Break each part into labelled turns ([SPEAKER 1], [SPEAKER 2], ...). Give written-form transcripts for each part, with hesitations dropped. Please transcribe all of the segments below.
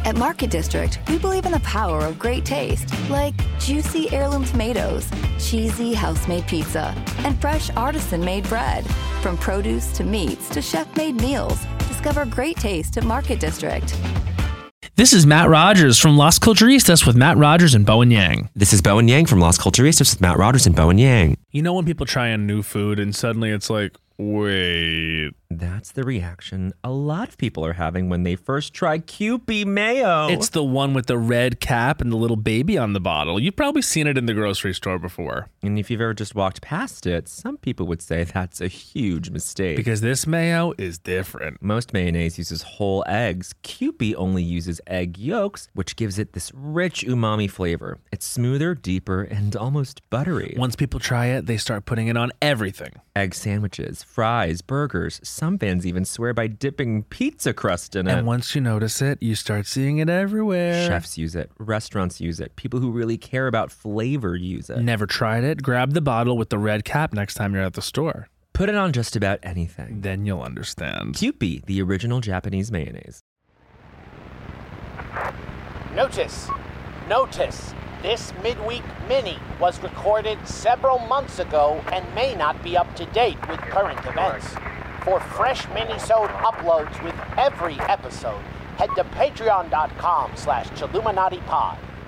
[SPEAKER 1] At Market District, we believe in the power of great taste, like juicy heirloom tomatoes, cheesy house-made pizza, and fresh artisan-made bread. From produce to meats to chef-made meals, discover great taste at Market District.
[SPEAKER 2] This is Matt Rogers from Las Culturistas with Matt Rogers and Bowen Yang.
[SPEAKER 3] This is Bowen Yang from Las Culturistas with Matt Rogers and Bowen Yang.
[SPEAKER 2] You know when people try a new food and suddenly it's like, wait.
[SPEAKER 3] That's the reaction a lot of people are having when they first try Kewpie mayo.
[SPEAKER 2] It's the one with the red cap and the little baby on the bottle. You've probably seen it in the grocery store before.
[SPEAKER 3] And if you've ever just walked past it, some people would say that's a huge mistake.
[SPEAKER 2] Because this mayo is different.
[SPEAKER 3] Most mayonnaise uses whole eggs. Kewpie only uses egg yolks, which gives it this rich umami flavor. It's smoother, deeper, and almost buttery.
[SPEAKER 2] Once people try it, they start putting it on everything.
[SPEAKER 3] Egg sandwiches, fries, burgers. Some fans even swear by dipping pizza crust in it.
[SPEAKER 2] And once you notice it, you start seeing it everywhere.
[SPEAKER 3] Chefs use it. Restaurants use it. People who really care about flavor use it.
[SPEAKER 2] Never tried it? Grab the bottle with the red cap next time you're at the store.
[SPEAKER 3] Put it on just about anything.
[SPEAKER 2] Then you'll understand.
[SPEAKER 3] Kewpie, the original Japanese mayonnaise.
[SPEAKER 4] Notice. This midweek mini was recorded several months ago and may not be up to date with current events. For fresh mini-sode uploads with every episode, head to patreon.com/Chilluminati Pod.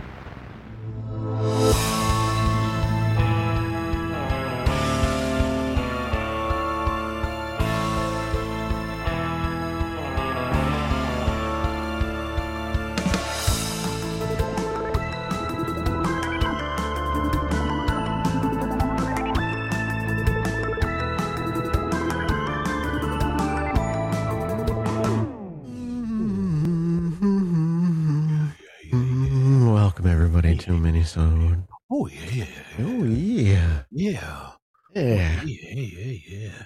[SPEAKER 5] Welcome everybody to Minisode.
[SPEAKER 6] Oh yeah.
[SPEAKER 5] Oh yeah.
[SPEAKER 6] Yeah.
[SPEAKER 5] Yeah.
[SPEAKER 6] Yeah.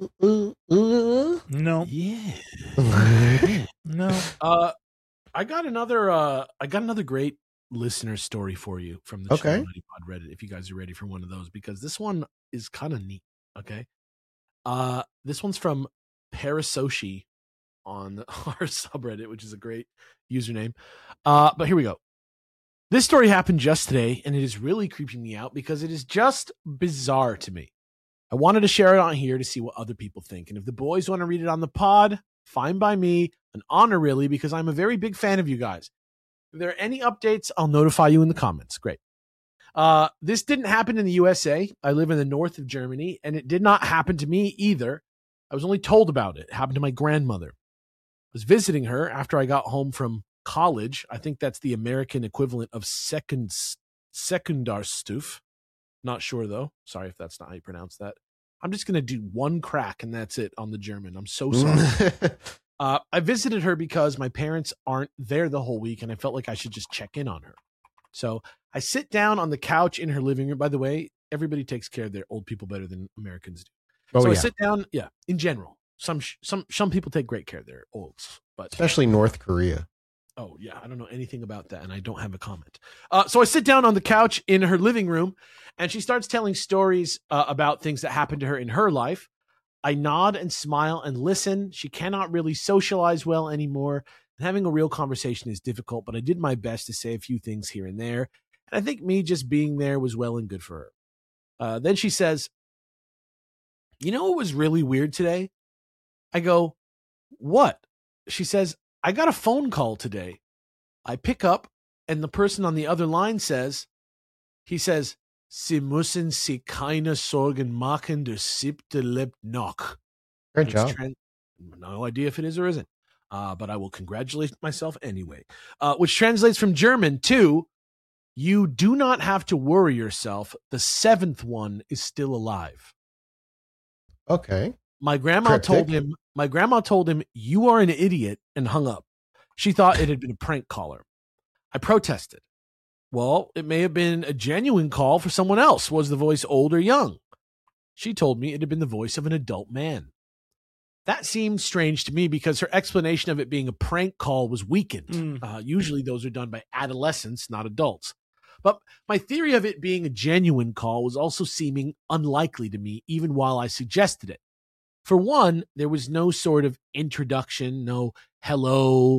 [SPEAKER 2] No.
[SPEAKER 6] Yeah.
[SPEAKER 2] No.
[SPEAKER 6] I got another great listener story for you from the
[SPEAKER 5] Okay.
[SPEAKER 6] Chilluminati Pod Reddit, if you guys are ready for one of those, because this one is kind of neat. Okay. This one's from Parasoshi on our subreddit, which is a great username. But here we go. This story happened just today, and it is really creeping me out because it is just bizarre to me. I wanted to share it on here to see what other people think. And if the boys want to read it on the pod, fine by me. An honor, really, because I'm a very big fan of you guys. If there are any updates, I'll notify you in the comments. Great. This didn't happen in the USA. I live in the north of Germany, and it did not happen to me either. I was only told about it. It happened to my grandmother. I was visiting her after I got home from college. I think that's the American equivalent of Sekundarstufe. Not sure though. Sorry if that's not how you pronounce that. I'm just going to do one crack and that's it on the German. I'm so sorry. I visited her because my parents aren't there the whole week and I felt like I should just check in on her. So I sit down on the couch in her living room. By the way, everybody takes care of their old people better than Americans do. I sit down, in general. Some people take great care of their olds, but
[SPEAKER 5] Especially North Korea.
[SPEAKER 6] oh yeah, I don't know anything about that, and I don't have a comment. So I sit down on the couch in her living room, and she starts telling stories about things that happened to her in her life. I nod and smile and listen. She cannot really socialize well anymore, and having a real conversation is difficult, but I did my best to say a few things here and there, and I think me just being there was well and good for her. Then she says, "You know what was really weird today?" I go, "What?" She says, "I got a phone call today." I pick up, and the person on the other line says, "Sie müssen sich keine Sorgen machen, der siebte lebt noch."
[SPEAKER 5] Great job.
[SPEAKER 6] No idea if it is or isn't, but I will congratulate myself anyway. Which translates from German to, "You do not have to worry yourself. The seventh one is still alive."
[SPEAKER 5] Okay.
[SPEAKER 6] My grandma told him, "You are an idiot," and hung up. She thought it had been a prank caller. I protested. Well, it may have been a genuine call for someone else. Was the voice old or young? She told me it had been the voice of an adult man. That seemed strange to me because her explanation of it being a prank call was weakened. Usually those are done by adolescents, not adults. But my theory of it being a genuine call was also seeming unlikely to me, even while I suggested it. For one, there was no sort of introduction, no hello,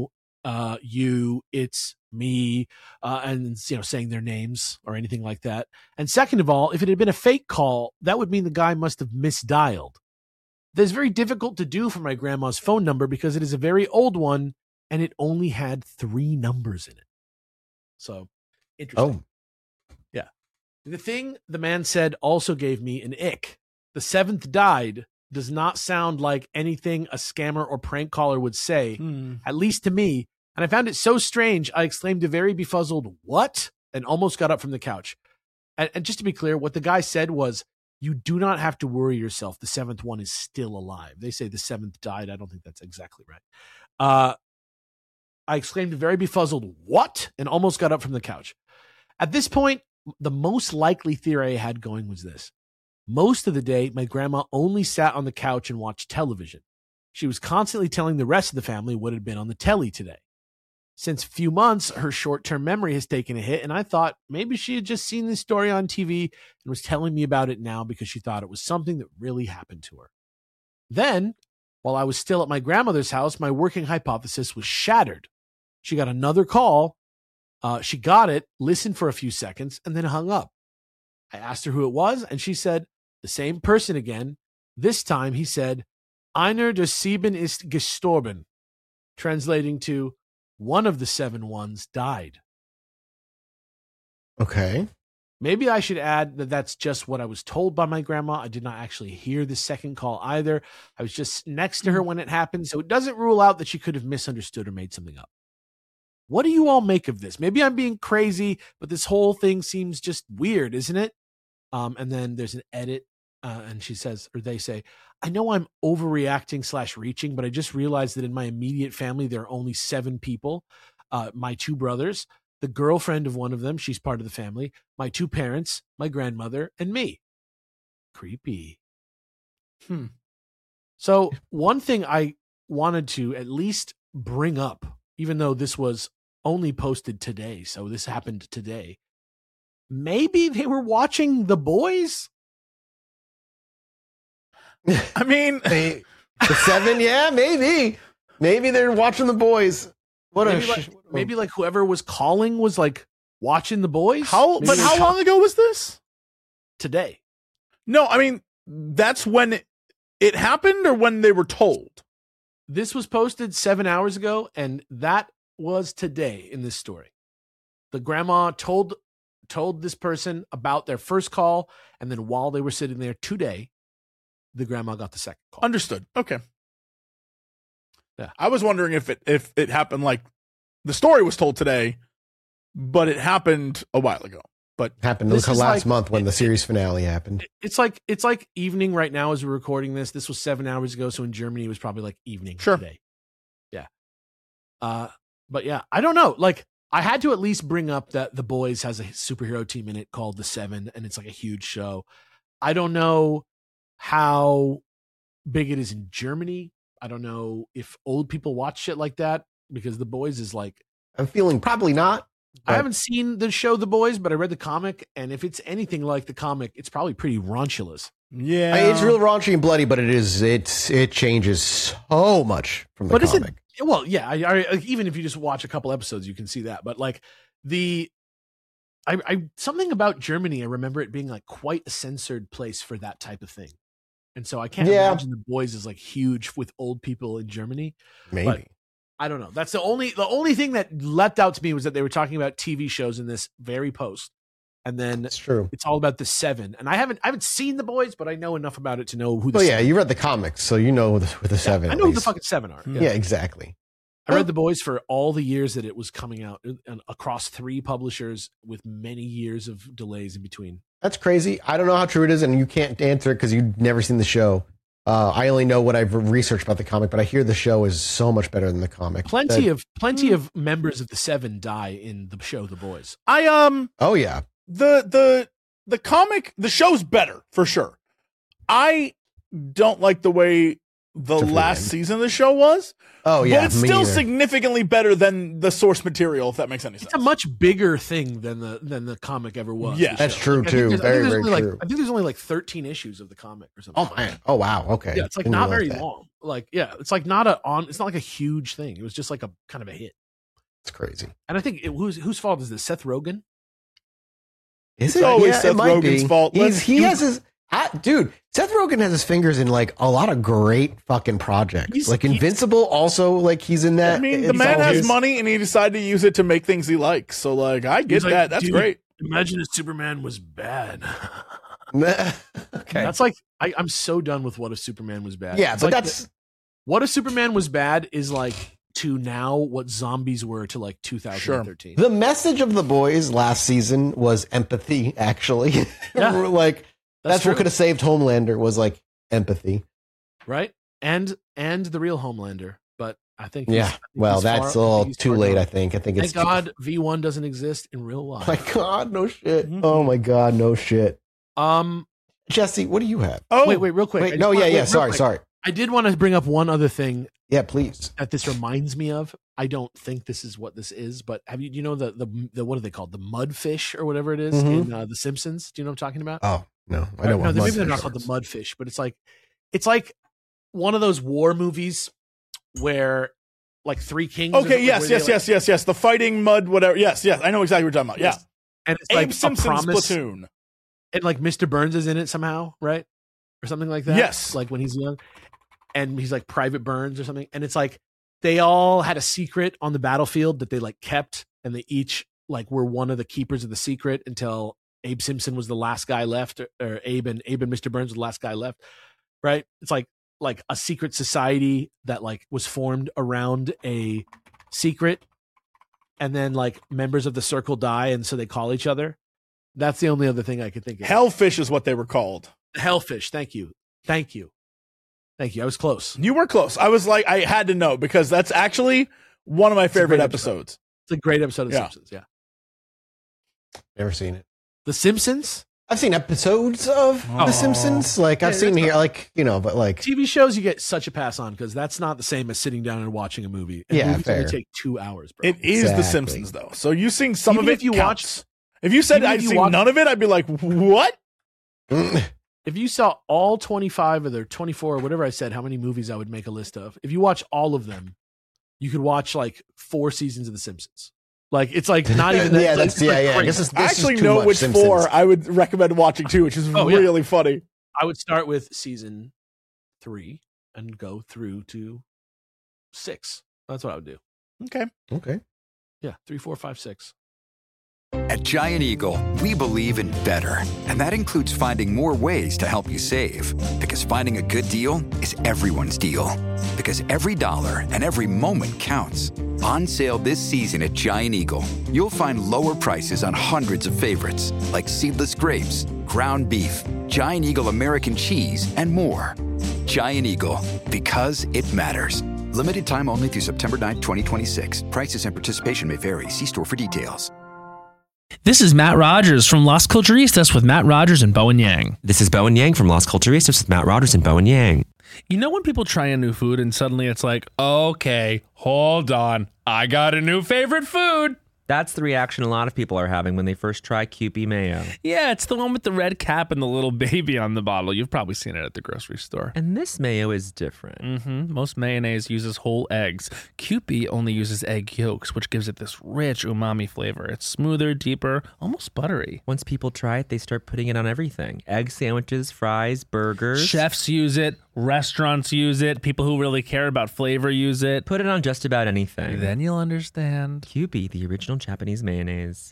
[SPEAKER 6] you, it's me, and saying their names or anything like that. And second of all, if it had been a fake call, that would mean the guy must have misdialed. That's very difficult to do for my grandma's phone number because it is a very old one and it only had 3 numbers in it. So interesting.
[SPEAKER 5] Oh,
[SPEAKER 6] Yeah. The thing the man said also gave me an ick. The 7th died does not sound like anything a scammer or prank caller would say, at least to me. And I found it so strange, I exclaimed a very befuzzled, "What?" and almost got up from the couch. And just to be clear, what the guy said was, you do not have to worry yourself. The 7th one is still alive. They say the 7th died. I don't think that's exactly right. I exclaimed a very befuzzled, "What?" and almost got up from the couch. At this point, the most likely theory I had going was this. Most of the day, my grandma only sat on the couch and watched television. She was constantly telling the rest of the family what had been on the telly today. Since a few months, her short-term memory has taken a hit, and I thought maybe she had just seen this story on TV and was telling me about it now because she thought it was something that really happened to her. Then, while I was still at my grandmother's house, my working hypothesis was shattered. She got another call. She got it, listened for a few seconds, and then hung up. I asked her who it was, and she said, the same person again. This time he said, "Einer der 7 ist gestorben," translating to, one of the 7 ones died.
[SPEAKER 5] okay.
[SPEAKER 6] Maybe I should add that that's just what I was told by my grandma. I did not actually hear the second call either. I was just next to her when it happened, so it doesn't rule out that she could have misunderstood or made something up. What do you all make of this? Maybe I'm being crazy, but this whole thing seems just weird, isn't it? And then there's an edit, and she says, or they say, "I know I'm overreacting / reaching, but I just realized that in my immediate family, there are only 7 people. My 2 brothers, the girlfriend of one of them, she's part of the family, my 2 parents, my grandmother, and me." Creepy. So one thing I wanted to at least bring up, even though this was only posted today, so this happened today, maybe they were watching The Boys?
[SPEAKER 2] I mean,
[SPEAKER 5] The 7, yeah, maybe. Maybe they're watching The Boys. What
[SPEAKER 6] Maybe like whoever was calling was like watching The Boys?
[SPEAKER 2] how
[SPEAKER 6] Maybe they
[SPEAKER 2] long ago was this?
[SPEAKER 6] Today.
[SPEAKER 2] No, I mean, that's when it happened or when they were told?
[SPEAKER 6] This was posted 7 hours ago, and that was today in this story. The grandma told this person about their first call, and then while they were sitting there today, the grandma got the second call.
[SPEAKER 2] Understood. Okay.
[SPEAKER 6] Yeah.
[SPEAKER 2] I was wondering if it happened like the story was told today, but it happened a while ago. But
[SPEAKER 5] happened
[SPEAKER 6] This is
[SPEAKER 5] last
[SPEAKER 6] like-
[SPEAKER 5] month when the series finale happened.
[SPEAKER 6] It's like evening right now as we're recording this. This was 7 hours ago, so in Germany it was probably like evening
[SPEAKER 2] Sure.
[SPEAKER 6] today. Yeah. But yeah, I don't know. Like, I had to at least bring up that The Boys has a superhero team in it called The 7, and it's like a huge show. I don't know how big it is in Germany. I don't know if old people watch shit like that, because The Boys is like,
[SPEAKER 5] I'm feeling probably not.
[SPEAKER 6] I haven't seen the show The Boys, but I read the comic, and if it's anything like the comic, it's probably pretty raunchulous.
[SPEAKER 2] yeah,
[SPEAKER 5] It's real raunchy and bloody, but it changes so much from the
[SPEAKER 6] But is it-
[SPEAKER 5] comic.
[SPEAKER 6] Well, yeah, I even if you just watch a couple episodes, you can see that. But like I something about Germany, I remember it being like quite a censored place for that type of thing, and so I can't
[SPEAKER 5] Yeah.
[SPEAKER 6] imagine The Boys is like huge with old people in Germany.
[SPEAKER 5] Maybe.
[SPEAKER 6] but- I don't know. That's the only thing that leapt out to me was that they were talking about TV shows in this very post, and then
[SPEAKER 5] It's true.
[SPEAKER 6] it's all about The 7. And I haven't seen The Boys, but I know enough about it to know who the
[SPEAKER 5] Oh yeah,
[SPEAKER 6] 7
[SPEAKER 5] you read the comics, so you know with the 7.
[SPEAKER 6] I
[SPEAKER 5] at
[SPEAKER 6] know who the
[SPEAKER 5] least.
[SPEAKER 6] fucking 7 are.
[SPEAKER 5] Yeah, exactly.
[SPEAKER 6] I read The Boys for all the years that it was coming out, and across 3 publishers with many years of delays in between.
[SPEAKER 5] That's crazy. I don't know how true it is, and you can't answer it because you've never seen the show. I only know what I've researched about the comic, but I hear the show is so much better than the comic.
[SPEAKER 6] Plenty of members of the 7 die in the show The Boys.
[SPEAKER 5] Oh yeah.
[SPEAKER 2] the comic, the show's better for sure. I don't like the way the
[SPEAKER 5] Except for the
[SPEAKER 2] last
[SPEAKER 5] end.
[SPEAKER 2] season of the show was.
[SPEAKER 5] Oh yeah.
[SPEAKER 2] but it's
[SPEAKER 5] me
[SPEAKER 2] still
[SPEAKER 5] neither.
[SPEAKER 2] significantly better than the source material, if that makes any sense.
[SPEAKER 6] It's a much bigger thing than the comic ever was.
[SPEAKER 2] Yeah.
[SPEAKER 6] the
[SPEAKER 5] That's
[SPEAKER 6] show.
[SPEAKER 5] true,
[SPEAKER 6] Like, I think
[SPEAKER 5] too.
[SPEAKER 6] there's- I think
[SPEAKER 5] Very,
[SPEAKER 6] there's
[SPEAKER 5] very
[SPEAKER 6] only, like,
[SPEAKER 5] true.
[SPEAKER 6] I think there's only like 13 issues of the comic or something.
[SPEAKER 5] Oh man. Oh wow. Okay.
[SPEAKER 6] Yeah, it's like
[SPEAKER 5] Didn't
[SPEAKER 6] not
[SPEAKER 5] realize
[SPEAKER 6] very
[SPEAKER 5] that.
[SPEAKER 6] long. Like, yeah, it's like it's not like a huge thing. It was just like a kind of a hit.
[SPEAKER 5] It's crazy.
[SPEAKER 6] And I think whose fault is this? Seth Rogen?
[SPEAKER 5] Is
[SPEAKER 2] It's always Seth Rogen's fault.
[SPEAKER 5] He has his dude. Seth Rogen has his fingers in like a lot of great fucking projects. Like Invincible, also like he's in that.
[SPEAKER 2] I mean, the man has money and he decided to use it to make things he likes. So like, I get
[SPEAKER 6] like,
[SPEAKER 2] that. That's
[SPEAKER 6] dude,
[SPEAKER 2] great.
[SPEAKER 6] Imagine if Superman was bad.
[SPEAKER 5] Okay,
[SPEAKER 6] That's like I'm so done with What If Superman Was Bad.
[SPEAKER 5] yeah,
[SPEAKER 6] It's
[SPEAKER 5] but
[SPEAKER 6] like
[SPEAKER 5] that's
[SPEAKER 6] What If Superman Was Bad is like to now what zombies were to like 2013.
[SPEAKER 5] the message of The Boys last season was empathy. Actually,
[SPEAKER 6] Yeah.
[SPEAKER 5] like that's
[SPEAKER 6] true.
[SPEAKER 5] what could have saved Homelander was like empathy.
[SPEAKER 6] Right? And the real Homelander. But I think
[SPEAKER 5] Yeah, well, that's a little too late. I think
[SPEAKER 6] Thank
[SPEAKER 5] it's
[SPEAKER 6] God V1 doesn't exist in real life.
[SPEAKER 5] My God, no shit.
[SPEAKER 2] Mhm.
[SPEAKER 5] Oh my God, no shit.
[SPEAKER 6] Um
[SPEAKER 5] Jesse, what do you have?
[SPEAKER 2] Oh,
[SPEAKER 6] wait, real quick. I
[SPEAKER 5] Wait,
[SPEAKER 6] just
[SPEAKER 5] no,
[SPEAKER 6] wanna-
[SPEAKER 5] yeah,
[SPEAKER 6] wait,
[SPEAKER 5] yeah.
[SPEAKER 6] real
[SPEAKER 5] Sorry,
[SPEAKER 6] quick.
[SPEAKER 5] sorry.
[SPEAKER 6] I did want to bring up one other thing
[SPEAKER 5] Yeah, please.
[SPEAKER 6] that this reminds me of. I don't think this is what this is, but have you know the what are they called? The mudfish or whatever it is
[SPEAKER 5] Mhm.
[SPEAKER 6] in The Simpsons? Do you know what I'm talking about?
[SPEAKER 5] Oh no, I know
[SPEAKER 6] No,
[SPEAKER 5] what
[SPEAKER 6] maybe they're
[SPEAKER 5] mudfish
[SPEAKER 6] not called the
[SPEAKER 5] is.
[SPEAKER 6] mudfish, but it's like one of those war movies where like Three Kings. or
[SPEAKER 2] okay.
[SPEAKER 6] something,
[SPEAKER 2] Yes,
[SPEAKER 6] where
[SPEAKER 2] yes,
[SPEAKER 6] they,
[SPEAKER 2] yes, yes, yes. The fighting mud, whatever. Yes, yes. I know exactly what you're talking about. Yeah.
[SPEAKER 6] Yes. And it's
[SPEAKER 2] Abe
[SPEAKER 6] like a
[SPEAKER 2] Simpson's
[SPEAKER 6] promise,
[SPEAKER 2] Platoon.
[SPEAKER 6] and like Mr. Burns is in it somehow, right? Or something like that.
[SPEAKER 2] Yes.
[SPEAKER 6] Like when he's young, and he's like Private Burns or something, and it's like they all had a secret on the battlefield that they like kept, and they each like were one of the keepers of the secret until Abe Simpson was the last guy left, or Abe and Mr. Burns was the last guy left, right? It's like a secret society that like was formed around a secret, and then like members of the circle die, and so they call each other. That's the only other thing I could think of.
[SPEAKER 2] Hellfish is what they were called.
[SPEAKER 6] Hellfish. Thank you. I was close.
[SPEAKER 2] You were close. I was like, I had to know because that's actually one of my
[SPEAKER 6] a
[SPEAKER 2] favorite
[SPEAKER 6] great
[SPEAKER 2] episodes.
[SPEAKER 6] It's a great episode of
[SPEAKER 2] Yeah.
[SPEAKER 6] Simpsons. Yeah.
[SPEAKER 5] Never seen it.
[SPEAKER 6] The Simpsons
[SPEAKER 5] I've seen episodes of
[SPEAKER 2] Oh.
[SPEAKER 5] The Simpsons. Like I've
[SPEAKER 6] Yeah,
[SPEAKER 5] seen
[SPEAKER 6] that's
[SPEAKER 5] here, like but like
[SPEAKER 6] TV shows, you get such a pass on because that's not the same as sitting down and watching a movie. And
[SPEAKER 5] Yeah,
[SPEAKER 6] movies only
[SPEAKER 5] fair.
[SPEAKER 6] take 2 hours, bro.
[SPEAKER 2] It is The
[SPEAKER 5] Exactly.
[SPEAKER 2] Simpsons though. So you seen some
[SPEAKER 6] Even
[SPEAKER 2] of it.
[SPEAKER 6] if you
[SPEAKER 2] counts. If you said
[SPEAKER 6] even if
[SPEAKER 2] I'd
[SPEAKER 6] you
[SPEAKER 2] seen
[SPEAKER 6] watch-
[SPEAKER 2] none of it, I'd be like, what?
[SPEAKER 6] If you saw all 25 of their 24 or whatever I said, how many movies I would make a list of. If you watch all of them, you could watch like 4 seasons of The Simpsons. Like it's like not even that.
[SPEAKER 5] yeah,
[SPEAKER 6] like,
[SPEAKER 5] that's
[SPEAKER 6] it's, like,
[SPEAKER 5] yeah.
[SPEAKER 6] crazy.
[SPEAKER 5] This is
[SPEAKER 2] I actually
[SPEAKER 5] too
[SPEAKER 2] know
[SPEAKER 5] much
[SPEAKER 2] which
[SPEAKER 5] Simpsons.
[SPEAKER 2] 4 I would recommend watching too, which is
[SPEAKER 6] Oh, yeah.
[SPEAKER 2] really funny.
[SPEAKER 6] I would start with season 3 and go through to 6. That's what I would do.
[SPEAKER 2] Okay.
[SPEAKER 5] Okay.
[SPEAKER 6] Yeah, 3, 4, 5, 6.
[SPEAKER 7] At Giant Eagle, we believe in better. And that includes finding more ways to help you save. Because finding a good deal is everyone's deal. Because every dollar and every moment counts. On sale this season at Giant Eagle, you'll find lower prices on hundreds of favorites, like seedless grapes, ground beef, Giant Eagle American cheese, and more. Giant Eagle, because it matters. Limited time only through September 9th, 2026. Prices and participation may vary. See store for details.
[SPEAKER 8] This is Matt Rogers from Las Culturistas with Matt Rogers and Bowen Yang.
[SPEAKER 3] This is Bowen Yang from Las Culturistas with Matt Rogers and Bowen Yang.
[SPEAKER 8] You know when people try a new food and suddenly it's like, okay, hold on, I got a new favorite food.
[SPEAKER 3] That's the reaction a lot of people are having when they first try Kewpie mayo.
[SPEAKER 8] Yeah, it's the one with the red cap and the little baby on the bottle. You've probably seen it at the grocery store.
[SPEAKER 3] And this mayo is different.
[SPEAKER 8] Most mayonnaise uses whole eggs. Kewpie only uses egg yolks, which gives it this rich umami flavor. It's smoother, deeper, almost buttery.
[SPEAKER 3] Once people try it, they start putting it on everything. Egg sandwiches, fries, burgers.
[SPEAKER 8] Chefs use it. Restaurants use it. People who really care about flavor use it.
[SPEAKER 3] Put it on just about anything.
[SPEAKER 8] Then you'll understand.
[SPEAKER 3] Kewpie, the original Japanese mayonnaise.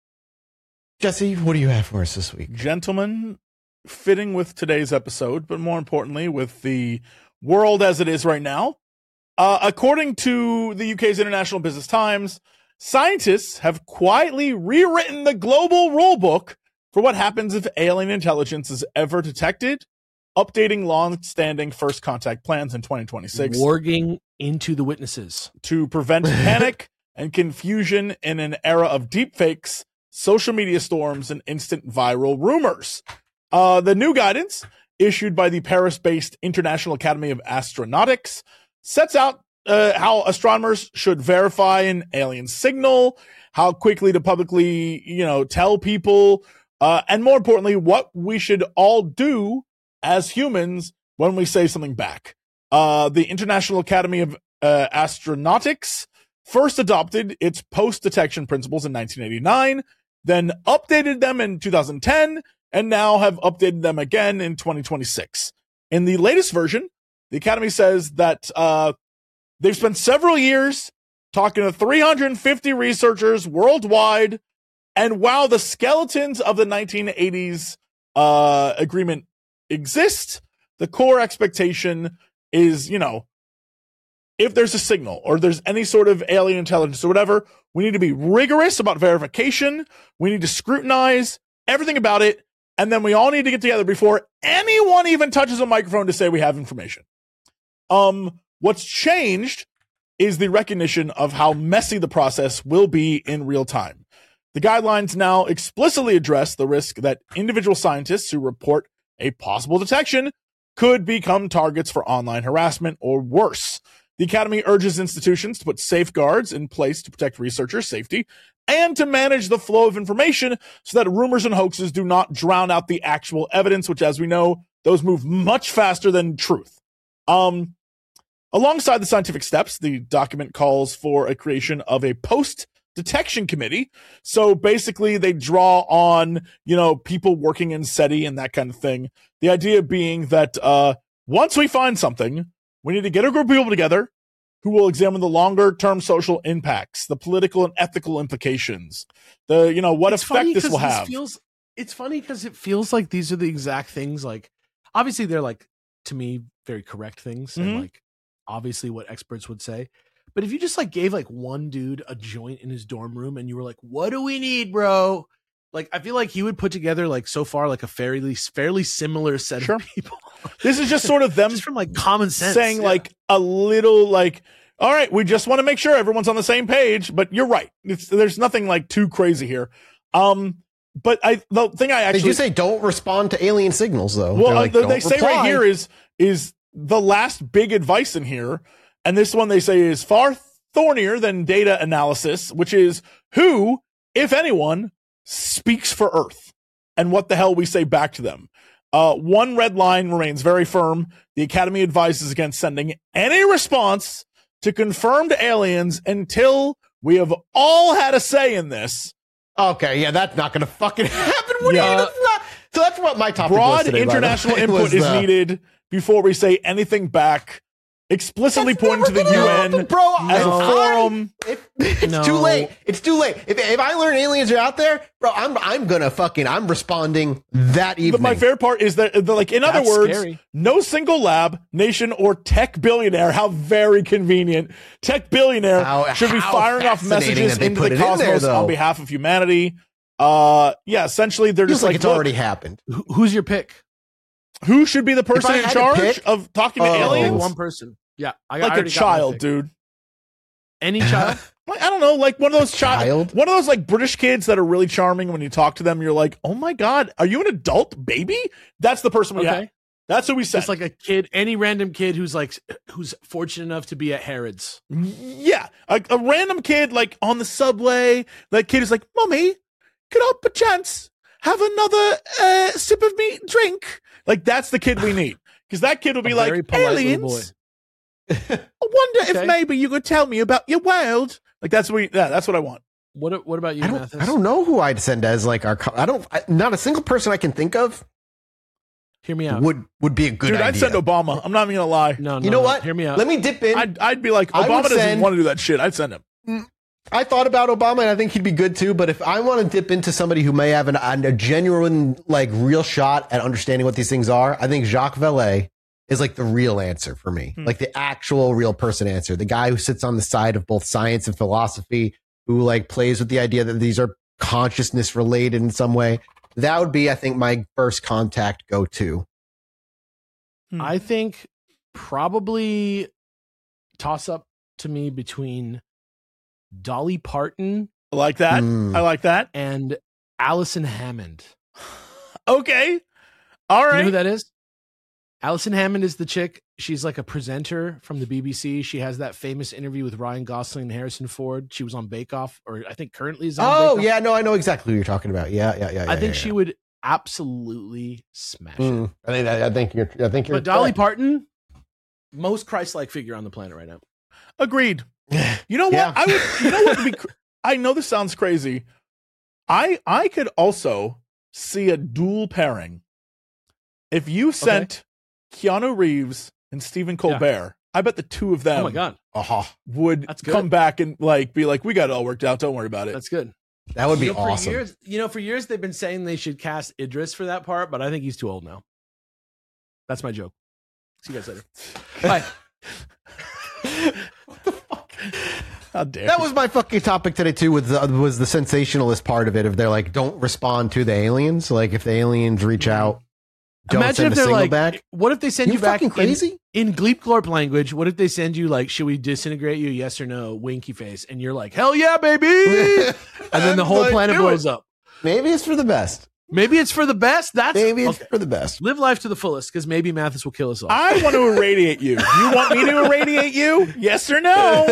[SPEAKER 5] Jesse, what do you have for us this week?
[SPEAKER 2] Gentlemen, fitting with today's episode, but more importantly, with the world as it is right now. According to the UK's International Business Times, scientists have quietly rewritten the global rulebook for what happens if alien intelligence is ever detected, updating long-standing first contact plans in 2026
[SPEAKER 6] Warging into the witnesses.
[SPEAKER 2] to prevent panic and confusion in an era of deepfakes, social media storms, and instant viral rumors. The new guidance, issued by the Paris-based International Academy of Astronautics, sets out how astronomers should verify an alien signal, how quickly to publicly, tell people, and more importantly, what we should all do as humans when we say something back. The International Academy of Astronautics first adopted its post-detection principles in 1989, then updated them in 2010, and now have updated them again in 2026. In the latest version, the Academy says that they've spent several years talking to 350 researchers worldwide, and while the skeletons of the 1980s agreement exist, the core expectation is, if there's a signal or there's any sort of alien intelligence or whatever, we need to be rigorous about verification. We need to scrutinize everything about it. And then we all need to get together before anyone even touches a microphone to say we have information. What's changed is the recognition of how messy the process will be in real time. The guidelines now explicitly address the risk that individual scientists who report a possible detection could become targets for online harassment or worse. The Academy urges institutions to put safeguards in place to protect researchers' safety and to manage the flow of information so that rumors and hoaxes do not drown out the actual evidence, which, as we know, those move much faster than truth. Alongside the scientific steps, the document calls for a creation of a post-detection committee. So basically, they draw on, people working in SETI and that kind of thing. The idea being that once we find something, we need to get a group of people together who will examine the longer-term social impacts, the political and ethical implications, what effect this will have.
[SPEAKER 6] It's funny because it feels like these are the exact things. Like, obviously, they're to me, very correct things, and obviously what experts would say. But if you just gave one dude a joint in his dorm room and you were like, "What do we need, bro?" I feel like he would put together so far a fairly similar set of people.
[SPEAKER 2] This is just sort of them
[SPEAKER 6] just from common sense
[SPEAKER 2] saying a little all right, we just want to make sure everyone's on the same page. But you're right. There's nothing too crazy here. But the thing I actually
[SPEAKER 5] they do say don't respond to alien signals though.
[SPEAKER 2] Well, they say right here is the last big advice in here, and this one they say is far thornier than data analysis, which is who, if anyone, speaks for Earth, and what the hell we say back to them. One red line remains very firm. The Academy advises against sending any response to confirmed aliens until we have all had a say in this.
[SPEAKER 5] Okay, yeah, that's not going to fucking happen. So that's what my topic was
[SPEAKER 2] broad
[SPEAKER 5] today,
[SPEAKER 2] international input is needed before we say anything back. Explicitly pointing to the UN as a forum.
[SPEAKER 5] It's too late. It's too late. If I learn aliens are out there, bro, I'm responding that evening.
[SPEAKER 2] But my favorite part is that, in other words,
[SPEAKER 6] scary.
[SPEAKER 2] No single lab, nation, or tech billionaire, how very convenient, tech billionaire should be firing off messages into the cosmos on behalf of humanity. Essentially, they're just
[SPEAKER 5] it's already happened.
[SPEAKER 6] Who's your pick?
[SPEAKER 2] Who should be the person in charge of talking to aliens?
[SPEAKER 6] One person. Yeah.
[SPEAKER 2] A child, dude.
[SPEAKER 6] Any child?
[SPEAKER 2] I don't know, one of those one of those British kids that are really charming. When you talk to them, you're like, oh my God, are you an adult baby? That's the person we have. That's who we said.
[SPEAKER 6] Just a kid, any random kid who's fortunate enough to be at Harrods.
[SPEAKER 2] Yeah. A random kid on the subway. That kid is like, Mommy, could I perchance have another sip of meat drink? That's the kid we need. Because that kid will be like, aliens? I wonder if maybe you could tell me about your world. That's what I want.
[SPEAKER 6] What about you, Mathis?
[SPEAKER 5] I don't know who I'd send as not a single person I can think of.
[SPEAKER 6] Hear me out.
[SPEAKER 5] Would be a good idea.
[SPEAKER 2] I'd send Obama. I'm not even gonna lie.
[SPEAKER 6] No,
[SPEAKER 5] you know what?
[SPEAKER 6] Hear me out.
[SPEAKER 5] Let me dip in.
[SPEAKER 2] I'd be like, Obama doesn't want to do that shit. I'd send him.
[SPEAKER 5] I thought about Obama, and I think he'd be good too. But if I want to dip into somebody who may have a genuine, real shot at understanding what these things are, I think Jacques Vallée is the real answer for me, the actual real person answer. The guy who sits on the side of both science and philosophy, who plays with the idea that these are consciousness related in some way. That would be, I think, my first contact go-to.
[SPEAKER 6] I think probably toss up to me between Dolly Parton.
[SPEAKER 2] I like that. I like that.
[SPEAKER 6] And Allison Hammond.
[SPEAKER 2] Okay. All right.
[SPEAKER 6] You know who that is? Allison Hammond is the chick. She's a presenter from the BBC. She has that famous interview with Ryan Gosling and Harrison Ford. She was on Bake Off, or I think currently is on Bake Off.
[SPEAKER 5] Yeah, no, I know exactly who you're talking about. Yeah.
[SPEAKER 6] I think she would absolutely smash it.
[SPEAKER 5] I think you're.
[SPEAKER 6] But Dolly Parton, most Christ-like figure on the planet right now.
[SPEAKER 2] Agreed. You know what?
[SPEAKER 5] Yeah.
[SPEAKER 2] I would. You know what would be? I know this sounds crazy. I could also see a dual pairing. If you sent Keanu Reeves and Stephen Colbert, I bet the two of them
[SPEAKER 6] Oh my god,
[SPEAKER 2] would
[SPEAKER 6] That's good.
[SPEAKER 2] come back and be like, we got it all worked out. Don't worry about it.
[SPEAKER 6] that's good.
[SPEAKER 5] That would be
[SPEAKER 6] For
[SPEAKER 5] awesome.
[SPEAKER 6] years they've been saying they should cast Idris for that part, but I think he's too old now. That's my joke. See you guys later. Bye.
[SPEAKER 2] How dare
[SPEAKER 5] That
[SPEAKER 2] you.
[SPEAKER 5] was my fucking topic today too. Was the sensationalist part of it? If they're like, don't respond to the aliens. Like if the aliens reach out, don't
[SPEAKER 6] Imagine
[SPEAKER 5] send
[SPEAKER 6] if
[SPEAKER 5] a
[SPEAKER 6] they're
[SPEAKER 5] signal
[SPEAKER 6] like,
[SPEAKER 5] back.
[SPEAKER 6] what if they send you back
[SPEAKER 5] fucking crazy?
[SPEAKER 6] in Gleep Glorp language? What if they send you like, should we disintegrate you? Yes or no? Winky face, and you're like, hell yeah, baby! And then the whole
[SPEAKER 5] Like,
[SPEAKER 6] planet
[SPEAKER 5] do
[SPEAKER 6] blows
[SPEAKER 5] it.
[SPEAKER 6] up.
[SPEAKER 5] Maybe it's for the best.
[SPEAKER 6] Maybe it's for the best. That's
[SPEAKER 5] Maybe it's
[SPEAKER 6] okay.
[SPEAKER 5] for the best.
[SPEAKER 6] Live life to the fullest, because maybe Mathis will kill us all.
[SPEAKER 2] I want to irradiate you. You want me to irradiate you? Yes or no?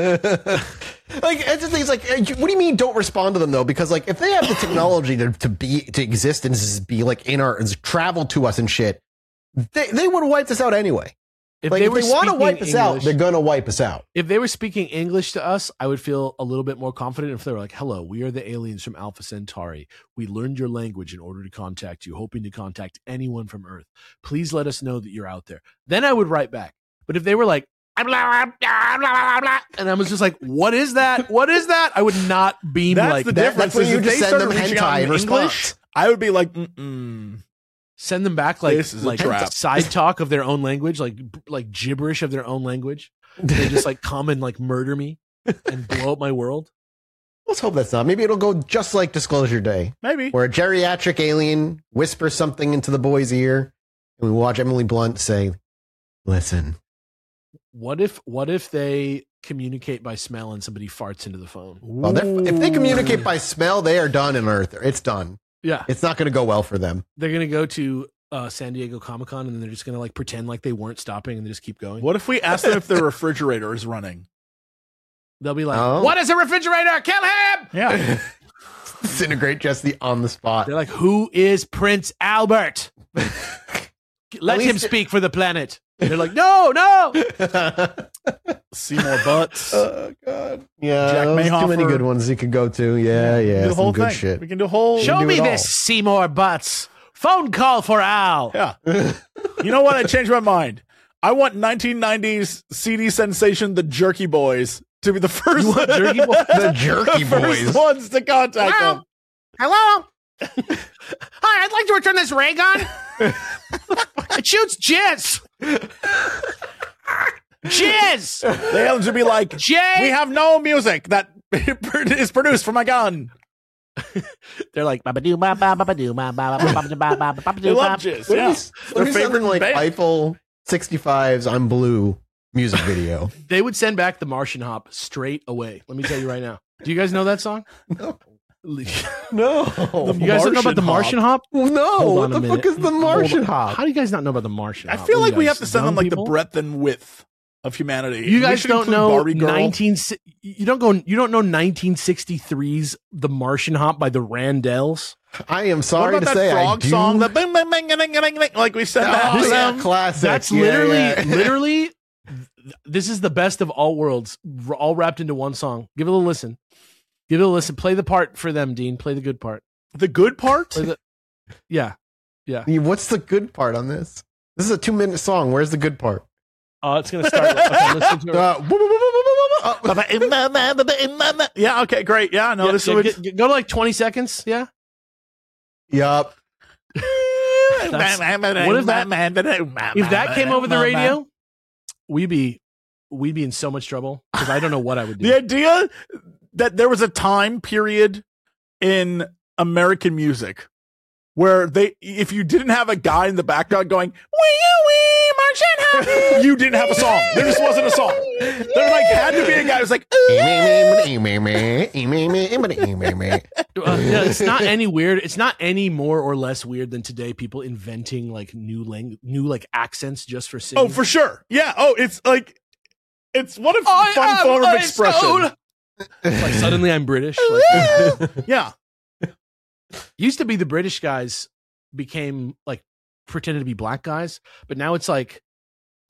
[SPEAKER 5] Like it's just things like, what do you mean don't respond to them though? Because like if they have the technology to exist and be like in our travel to us and shit, they would have wiped us out anyway. If they want to
[SPEAKER 6] speaking
[SPEAKER 5] wipe us out,
[SPEAKER 6] English-
[SPEAKER 5] they're gonna wipe us out.
[SPEAKER 6] If they were speaking English to us, I would feel a little bit more confident if they were like, hello, we are the aliens from Alpha Centauri. We learned your language in order to contact you, hoping to contact anyone from Earth. Please let us know that you're out there. Then I would write back. But if they were like, blah, blah, blah, blah, blah, and I was just like, what is that? What is that? I would not beam
[SPEAKER 2] That's
[SPEAKER 6] like
[SPEAKER 2] the
[SPEAKER 6] that.
[SPEAKER 2] difference.
[SPEAKER 5] that's when
[SPEAKER 2] is
[SPEAKER 5] you
[SPEAKER 2] if
[SPEAKER 5] just
[SPEAKER 2] they
[SPEAKER 5] send
[SPEAKER 2] started
[SPEAKER 5] them
[SPEAKER 2] reaching out
[SPEAKER 5] hentai
[SPEAKER 2] in
[SPEAKER 5] in
[SPEAKER 2] English,
[SPEAKER 5] response.
[SPEAKER 2] I would be like, mm-mm.
[SPEAKER 6] Send them back like,
[SPEAKER 2] This is a
[SPEAKER 6] like
[SPEAKER 2] trap.
[SPEAKER 6] side talk of their own language, like gibberish of their own language. They just like come and like murder me and blow up my world.
[SPEAKER 5] Let's hope that's not. Maybe it'll go just like Disclosure Day,
[SPEAKER 2] Maybe.
[SPEAKER 5] where a geriatric alien whispers something into the boy's ear, and we watch Emily Blunt say, "Listen."
[SPEAKER 6] What if they communicate by smell and somebody farts into the phone?
[SPEAKER 5] Well, if they communicate by smell, they are done in Earth. It's done.
[SPEAKER 6] Yeah,
[SPEAKER 5] It's not going to go well for them.
[SPEAKER 6] they're gonna go to San Diego Comic-Con and they're just gonna like pretend like they weren't stopping and they just keep going.
[SPEAKER 2] What if we ask them if their refrigerator is running?
[SPEAKER 6] They'll be like,
[SPEAKER 5] Oh.
[SPEAKER 6] "What is a refrigerator? Kill him!"
[SPEAKER 2] Yeah.
[SPEAKER 5] Disintegrate Jesse on the spot.
[SPEAKER 6] They're like, "Who is Prince Albert? Let him
[SPEAKER 5] least-
[SPEAKER 6] speak for the planet." They're like, "No."
[SPEAKER 2] See more butts.
[SPEAKER 5] Oh God! Yeah,
[SPEAKER 2] Jack
[SPEAKER 5] those too many
[SPEAKER 2] Mayhofer.
[SPEAKER 5] good ones you could go to. Yeah,
[SPEAKER 2] Do
[SPEAKER 5] yeah,
[SPEAKER 2] the whole
[SPEAKER 5] some good
[SPEAKER 2] thing.
[SPEAKER 5] shit.
[SPEAKER 2] We can do a whole.
[SPEAKER 6] Show
[SPEAKER 5] do
[SPEAKER 6] me
[SPEAKER 5] it all.
[SPEAKER 6] this Seymour Butts. Phone call for Al.
[SPEAKER 2] Yeah. You know what? I changed my mind. I want 1990s CD sensation, the Jerky Boys, to be the first.
[SPEAKER 6] You want Jerky Boys?
[SPEAKER 5] The Jerky
[SPEAKER 2] first
[SPEAKER 5] Boys.
[SPEAKER 2] ones to contact
[SPEAKER 6] Hello?
[SPEAKER 2] them.
[SPEAKER 6] Hello? Hi, I'd like to return this ray gun. It shoots jizz. Jizz.
[SPEAKER 2] The aliens would be like,
[SPEAKER 6] Jay.
[SPEAKER 2] we have no music that is produced from my gun.
[SPEAKER 6] They're like, "Babadoo, ba, ba, babadoo, ba, ba, ba, babadoo, ba, ba, babadoo,
[SPEAKER 2] They love
[SPEAKER 6] ba."
[SPEAKER 2] jizz.
[SPEAKER 5] What
[SPEAKER 2] Yeah.
[SPEAKER 5] if something
[SPEAKER 2] favorite
[SPEAKER 5] like
[SPEAKER 2] band.
[SPEAKER 5] Eiffel 65's "I'm Blue" music video?
[SPEAKER 6] They would send back the Martian Hop straight away. Let me tell you right now. Do you guys know that song?
[SPEAKER 5] No.
[SPEAKER 6] You
[SPEAKER 5] No,
[SPEAKER 6] guys don't know about the Martian Hop?
[SPEAKER 5] no.
[SPEAKER 6] Hold
[SPEAKER 5] What
[SPEAKER 6] on a
[SPEAKER 5] the fuck
[SPEAKER 6] minute.
[SPEAKER 5] is the Martian
[SPEAKER 6] Hold on.
[SPEAKER 5] Hop?
[SPEAKER 6] How do you guys not know about the Martian
[SPEAKER 2] I
[SPEAKER 6] Hop?
[SPEAKER 2] feel
[SPEAKER 6] What are
[SPEAKER 2] like
[SPEAKER 6] you
[SPEAKER 2] we
[SPEAKER 6] guys,
[SPEAKER 2] have to send them
[SPEAKER 6] dumb
[SPEAKER 2] like
[SPEAKER 6] people?
[SPEAKER 2] the breadth and width of humanity.
[SPEAKER 6] You
[SPEAKER 2] We
[SPEAKER 6] guys
[SPEAKER 2] should
[SPEAKER 6] don't
[SPEAKER 2] include
[SPEAKER 6] know
[SPEAKER 2] Barbie Girl.
[SPEAKER 6] 1963's The Martian Hop by the Randells?
[SPEAKER 5] I am
[SPEAKER 2] What
[SPEAKER 5] sorry
[SPEAKER 2] about
[SPEAKER 5] to
[SPEAKER 2] that
[SPEAKER 5] say, I
[SPEAKER 2] frog
[SPEAKER 5] do.
[SPEAKER 2] song? The bing, bing, bing, ding, ding, ding, ding, like we said that.
[SPEAKER 5] Oh,
[SPEAKER 2] to
[SPEAKER 5] yeah,
[SPEAKER 2] them.
[SPEAKER 5] classic.
[SPEAKER 6] That's
[SPEAKER 5] Yeah,
[SPEAKER 6] literally,
[SPEAKER 5] yeah.
[SPEAKER 6] literally, this is the best of all worlds, all wrapped into one song. Give it a listen. Give it a listen. Play the part for them, Dean. Play the good part.
[SPEAKER 2] The good part?
[SPEAKER 6] Play the, yeah. Yeah.
[SPEAKER 5] What's the good part on this? This is a 2-minute song. Where's the good part?
[SPEAKER 6] It's going to start. Okay, listen to it.
[SPEAKER 2] Yeah, okay, great. Yeah, no,
[SPEAKER 6] Yeah,
[SPEAKER 2] this
[SPEAKER 6] yeah,
[SPEAKER 2] would.
[SPEAKER 6] go to like 20 seconds. Yeah.
[SPEAKER 5] Yup.
[SPEAKER 6] That's- what if that came over the radio, we'd be in so much trouble because I don't know what I would do.
[SPEAKER 2] The idea that there was a time period in American music where if you didn't have a guy in the background going, wee Martian Happy, you didn't have a song. There just wasn't a song. There like had to be a guy who's like,
[SPEAKER 6] Yeah, it's not any weird. It's not any more or less weird than today people inventing like new like accents just for singing.
[SPEAKER 2] oh, for sure. Yeah. Oh, it's like, it's what a fun form of expression.
[SPEAKER 6] Like suddenly I'm British. Like,
[SPEAKER 2] Yeah.
[SPEAKER 6] used to be the British guys became like pretended to be black guys, but now it's like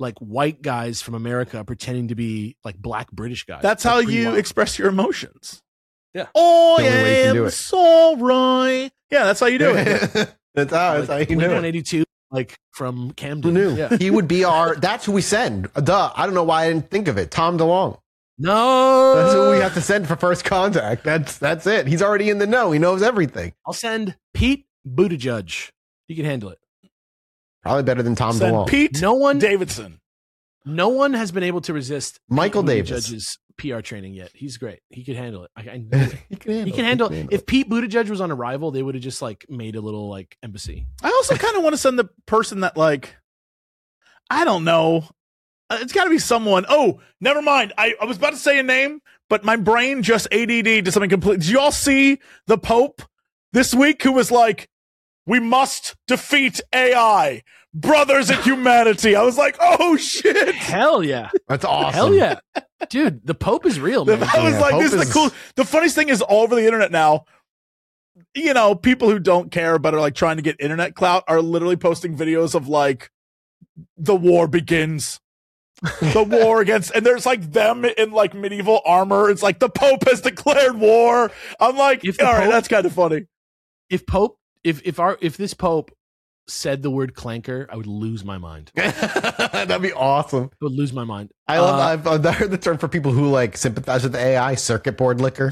[SPEAKER 6] like white guys from America pretending to be like black British guys.
[SPEAKER 2] That's how
[SPEAKER 6] pretty
[SPEAKER 2] you
[SPEAKER 6] wild.
[SPEAKER 2] express your emotions.
[SPEAKER 6] Yeah.
[SPEAKER 2] Oh,
[SPEAKER 5] The only way you can do
[SPEAKER 2] yeah,
[SPEAKER 5] it.
[SPEAKER 2] it's all right. Yeah, that's how you do it.
[SPEAKER 5] That's how you do it.
[SPEAKER 6] Blink-182, like from Camden.
[SPEAKER 5] Who knew?
[SPEAKER 6] Yeah.
[SPEAKER 5] He would be that's who we send. Duh. I don't know why I didn't think of it. Tom DeLonge.
[SPEAKER 6] No,
[SPEAKER 5] That's who we have to send for first contact. That's it. He's already in the know. He knows everything.
[SPEAKER 6] I'll send Pete Buttigieg. He can handle it.
[SPEAKER 5] Probably better than Tom
[SPEAKER 2] Send
[SPEAKER 5] DeLonge.
[SPEAKER 2] Pete
[SPEAKER 6] No one
[SPEAKER 2] Davidson.
[SPEAKER 6] No one has been able to resist
[SPEAKER 5] Michael
[SPEAKER 6] Pete
[SPEAKER 5] Davis.
[SPEAKER 6] Buttigieg's PR training yet. He's great. He can handle it. I knew it.
[SPEAKER 5] He can handle
[SPEAKER 6] He can handle it. If Pete Buttigieg was on Arrival, they would have just like made a little like embassy.
[SPEAKER 2] I also kind of want to send the person that, like, I don't know. It's got to be someone. Oh, never mind. I was about to say a name, but my brain just ADD to something complete. Did you all see the Pope this week who was like, we must defeat AI, brothers in humanity? I was like, oh, shit.
[SPEAKER 6] Hell yeah.
[SPEAKER 5] That's awesome.
[SPEAKER 6] Hell yeah. Dude, the Pope is real, man.
[SPEAKER 2] I was
[SPEAKER 5] Yeah,
[SPEAKER 2] like,
[SPEAKER 5] Pope
[SPEAKER 2] this is
[SPEAKER 5] is-
[SPEAKER 2] the cool. The funniest thing is all over the internet now, you know, people who don't care but are like trying to get internet clout are literally posting videos of like the war begins. The war against, and there's like them in like medieval armor. It's like the Pope has declared war. I'm like,
[SPEAKER 6] If the
[SPEAKER 2] all right,
[SPEAKER 6] Pope-
[SPEAKER 2] that's kind of funny.
[SPEAKER 6] If this Pope said the word clanker, I would lose my mind.
[SPEAKER 5] That'd be awesome.
[SPEAKER 6] I would lose my mind.
[SPEAKER 5] I love. I've heard the term for people who like sympathize with AI: circuit board liquor.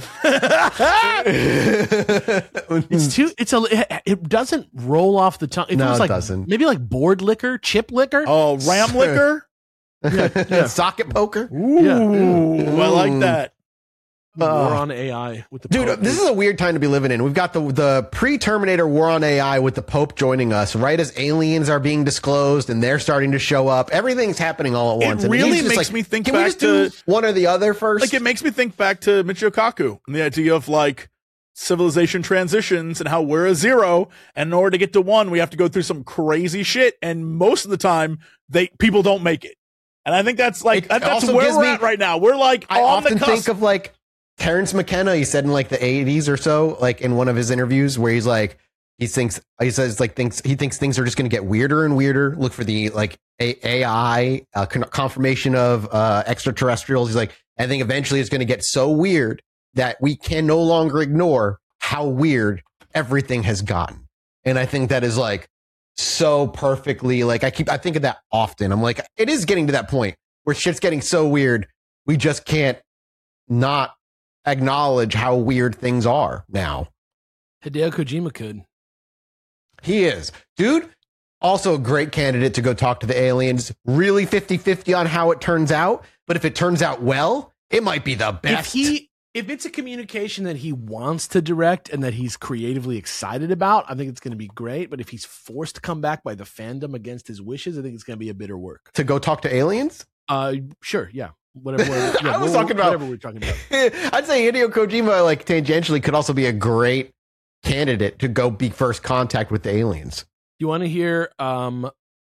[SPEAKER 6] It's too. It doesn't roll off the tongue. If
[SPEAKER 5] No,
[SPEAKER 6] it was
[SPEAKER 5] it
[SPEAKER 6] like
[SPEAKER 5] doesn't.
[SPEAKER 6] maybe like board liquor, chip liquor.
[SPEAKER 2] Oh, ram liquor.
[SPEAKER 6] yeah.
[SPEAKER 5] Socket poker.
[SPEAKER 2] Ooh, I like that.
[SPEAKER 6] War on AI with the
[SPEAKER 5] Dude,
[SPEAKER 6] Pope.
[SPEAKER 5] this is a weird time to be living in. We've got the pre-Terminator war on AI with the Pope joining us right as aliens are being disclosed and they're starting to show up. Everything's happening all at
[SPEAKER 2] It
[SPEAKER 5] once. And
[SPEAKER 2] really
[SPEAKER 5] he's just
[SPEAKER 2] makes
[SPEAKER 5] like,
[SPEAKER 2] me think
[SPEAKER 5] can we
[SPEAKER 2] back
[SPEAKER 5] just do
[SPEAKER 2] to-
[SPEAKER 5] one or the other first.
[SPEAKER 2] Like, it makes me think back to Michio Kaku and the idea of like civilization transitions and how we're a zero, and in order to get to one, we have to go through some crazy shit, and most of the time, people don't make it. And I think that's like
[SPEAKER 5] It
[SPEAKER 2] that's
[SPEAKER 5] also
[SPEAKER 2] where
[SPEAKER 5] gives
[SPEAKER 2] we're
[SPEAKER 5] me-
[SPEAKER 2] at right now. We're like
[SPEAKER 5] I
[SPEAKER 2] on the
[SPEAKER 5] often
[SPEAKER 2] cusp.
[SPEAKER 5] think of like Terrence McKenna. He said in like the 80s or so, like in one of his interviews, where he's like, he thinks things are just going to get weirder and weirder. Look for the like AI confirmation of extraterrestrials. He's like, I think eventually it's going to get so weird that we can no longer ignore how weird everything has gotten. And I think that is like so perfectly, like I think of that often. I'm like, it is getting to that point where shit's getting so weird. We just can't not acknowledge how weird things are now.
[SPEAKER 6] Hideo Kojima could.
[SPEAKER 5] He is. Dude, also a great candidate to go talk to the aliens. Really 50-50 on how it turns out. But if it turns out well, it might be the best.
[SPEAKER 6] If it's a communication that he wants to direct and that he's creatively excited about, I think it's going to be great. But if he's forced to come back by the fandom against his wishes, I think it's going to be a bitter work.
[SPEAKER 5] To go talk to aliens?
[SPEAKER 6] Sure, yeah. Whatever.
[SPEAKER 5] I was talking about
[SPEAKER 6] whatever we're talking about.
[SPEAKER 5] I'd say Hideo Kojima, like tangentially, could also be a great candidate to go be first contact with the aliens.
[SPEAKER 6] You want to hear Hideo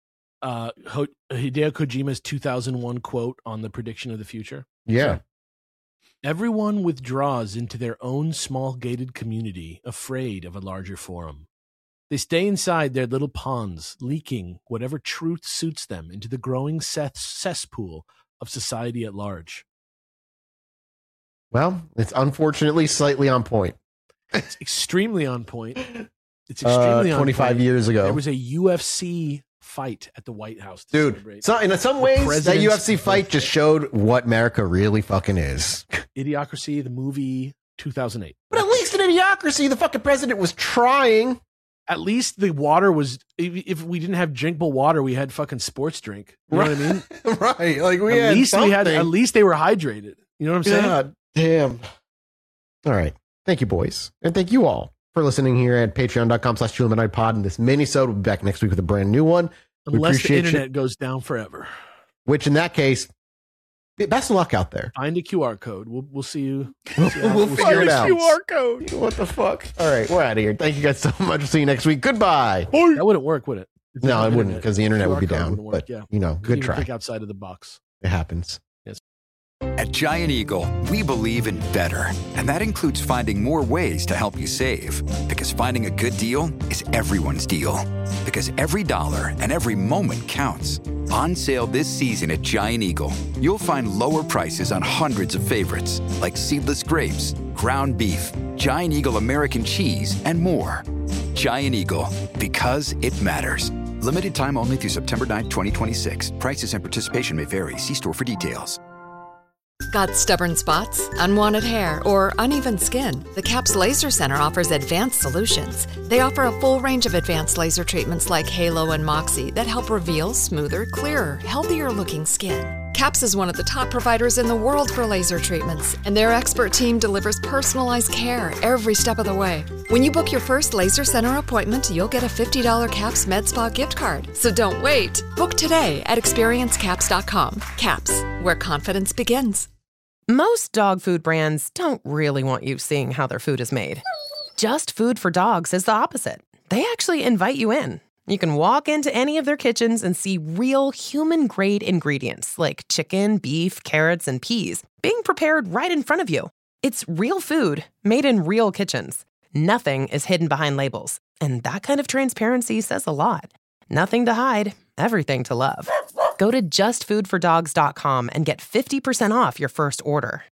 [SPEAKER 6] Kojima's 2001 quote on the prediction of the future?
[SPEAKER 5] Yeah.
[SPEAKER 6] Everyone withdraws into their own small gated community, afraid of a larger forum. They stay inside their little ponds, leaking whatever truth suits them into the growing cesspool of society at large.
[SPEAKER 5] Well, it's unfortunately slightly on point.
[SPEAKER 6] It's extremely on point. It's extremely on
[SPEAKER 5] 25
[SPEAKER 6] point.
[SPEAKER 5] years ago.
[SPEAKER 6] There was a UFC fight at the White House. To
[SPEAKER 5] Dude,
[SPEAKER 6] celebrate
[SPEAKER 5] so in some ways, that
[SPEAKER 6] president's
[SPEAKER 5] UFC fight just showed what America really fucking is.
[SPEAKER 6] Idiocracy, the movie 2008.
[SPEAKER 5] But at least in Idiocracy, the fucking president was trying.
[SPEAKER 6] At least the water was, if we didn't have drinkable water, we had fucking sports drink. You know what I mean?
[SPEAKER 5] Right. Like we
[SPEAKER 6] At
[SPEAKER 5] had
[SPEAKER 6] least we had,
[SPEAKER 5] something.
[SPEAKER 6] at least they were hydrated. You know what I'm saying?
[SPEAKER 5] God damn. All right. Thank you, boys. And thank you all for listening here at patreon.com/JulianMidnightPod. And this mini-sode will be back next week with a brand new one. We
[SPEAKER 6] Unless the
[SPEAKER 5] appreciate you.
[SPEAKER 6] internet goes down forever.
[SPEAKER 5] Which in that case, best of luck out there.
[SPEAKER 6] Find a QR code. We'll see you.
[SPEAKER 5] We'll figure it out.
[SPEAKER 2] QR code.
[SPEAKER 5] What the fuck? All right. We're out of here. Thank you guys so much. We'll see you next week. Goodbye.
[SPEAKER 6] That wouldn't work, would it? If there's
[SPEAKER 5] No, it wouldn't
[SPEAKER 6] internet,
[SPEAKER 5] because the internet
[SPEAKER 6] QR
[SPEAKER 5] would be
[SPEAKER 6] code
[SPEAKER 5] down.
[SPEAKER 6] wouldn't work,
[SPEAKER 5] But,
[SPEAKER 6] yeah.
[SPEAKER 5] you know,
[SPEAKER 6] You
[SPEAKER 5] good
[SPEAKER 6] didn't
[SPEAKER 5] try.
[SPEAKER 6] Think outside of the box.
[SPEAKER 5] It happens.
[SPEAKER 7] At Giant Eagle, we believe in better. And that includes finding more ways to help you save. Because finding a good deal is everyone's deal. Because every dollar and every moment counts. On sale this season at Giant Eagle, you'll find lower prices on hundreds of favorites, like seedless grapes, ground beef, Giant Eagle American cheese, and more. Giant Eagle, because it matters. Limited time only through September 9th, 2026. Prices and participation may vary. See store for details.
[SPEAKER 9] Got stubborn spots, unwanted hair, or uneven skin? The CAPS Laser Center offers advanced solutions. They offer a full range of advanced laser treatments like Halo and Moxie that help reveal smoother, clearer, healthier-looking skin. CAPS is one of the top providers in the world for laser treatments, and their expert team delivers personalized care every step of the way. When you book your first Laser Center appointment, you'll get a $50 CAPS Med Spa gift card. So don't wait. Book today at experiencecaps.com. CAPS, where confidence begins.
[SPEAKER 10] Most dog food brands don't really want you seeing how their food is made. Just Food for Dogs is the opposite. They actually invite you in. You can walk into any of their kitchens and see real human-grade ingredients like chicken, beef, carrots, and peas being prepared right in front of you. It's real food made in real kitchens. Nothing is hidden behind labels, and that kind of transparency says a lot. Nothing to hide, everything to love. Go to justfoodfordogs.com and get 50% off your first order.